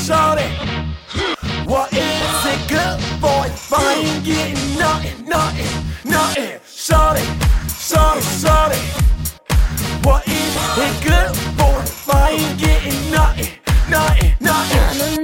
shorty, what is it good for if I ain't getting nothing, nothing, nothing? Shorty, shorty, shorty, what is it good for if I ain't getting nothing, nothing, nothing?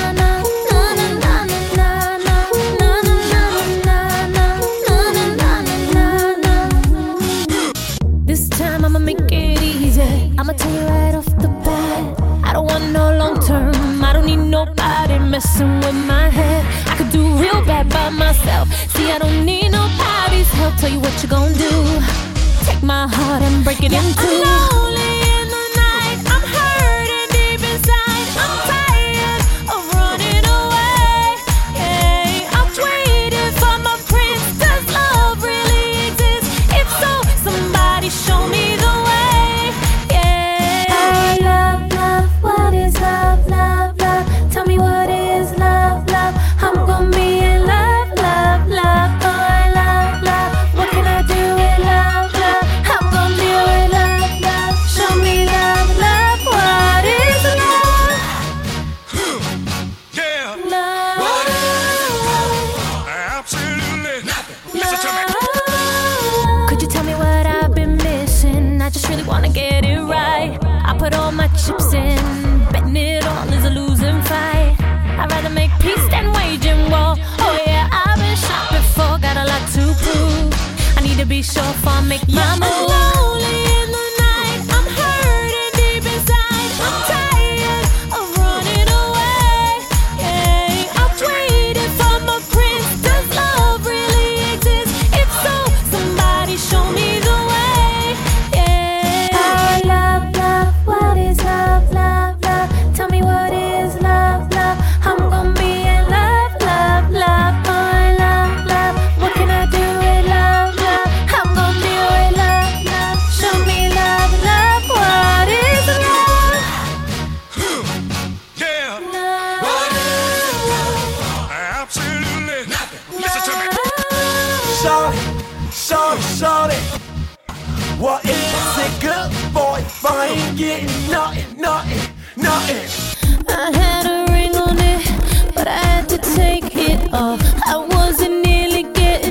This time I'ma make it easy. I'ma tell you right off the bat, I don't want no long term. I don't need nobody messing with my head. I could do real bad by myself. See, I don't need nobody's help. Tell you what you gon' do. Take my heart and break it in two. I'm lonely in the night. I'm hurting deep inside. I'm tired of running away. Yeah, I'm waiting for my prince. Does love really exist? If so, somebody show me the way. Yeah. Oh, love, love, what is love, love, love? Tell me what is love, love? I'm gonna be in love, love, love. Oh, I love, love. What can I do with love, love? I'm gonna do with love, love. Show me love, love. What is love? Yeah. Love. What is love? Absolutely nothing. Listen to me. Could you tell me what I've been missing? I just really wanna get it right. I put all my chips in, betting it all is a losing fight. I'd rather make peace than waging war. Oh yeah, I've been shot before, got a lot to prove. I need to be sure if I make my move. I'm lonely in the night, I'm hurting deep inside. I'm tired of running away. Yeah, I'm waiting for my prince. Does love really exist? If so, somebody show me the way. Yeah. Oh, love, love, what is love, love, love? Tell me what is love, love? I'm gonna be in love, love, love. Oh, I love, love. What can I do with love, love? I'm gonna do with love, love. Show me love, love. What is love? Yeah. Love. What is love? Absolutely nothing. Listen to me. Shorty, shorty, shorty, what is it good for if I ain't getting nothing, nothing, nothing? I had a ring on it, but I had to take it off. I wasn't nearly getting